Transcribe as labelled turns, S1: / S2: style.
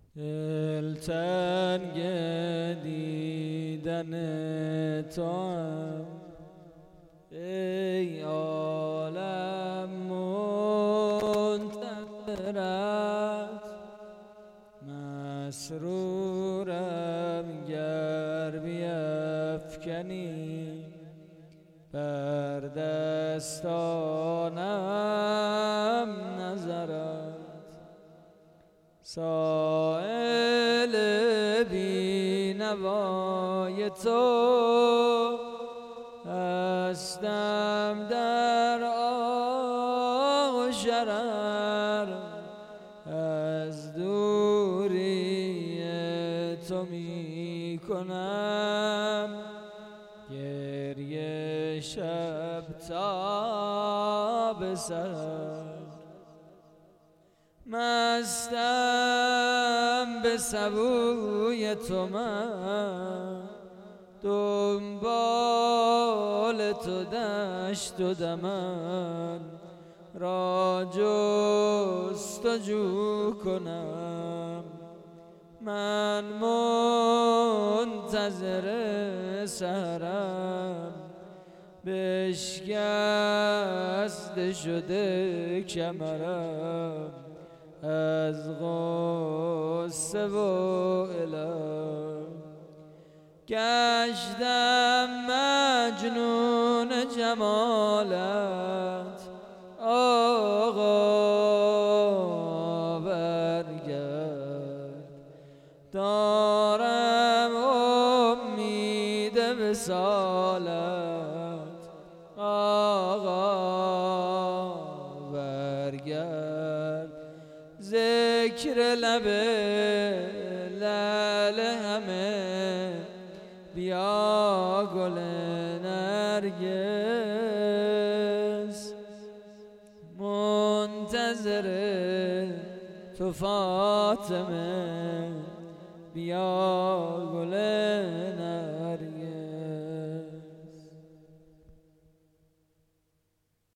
S1: دلتنگ دیدن تو هم ای عالم منتظرت، مسرورم گر بیفکنی بر دستانم نظرت. سائل بینوای تو هستم در آه و شرر، از دوری تو می کنم گریه شب تا به سحر. مستم به سبوی تو من، دنبال تو دشت و دمن را جستجو کنم. من منتظر سحرم، بشکسته شده کمرم از غصه و الم. گشتم مجنون جمالت، آقا برگرد. دارم امید وصالت، آقا برگرد. ذکر لب لعل همه بیا گل نرگس، منتظر تو فاطمه بیا گل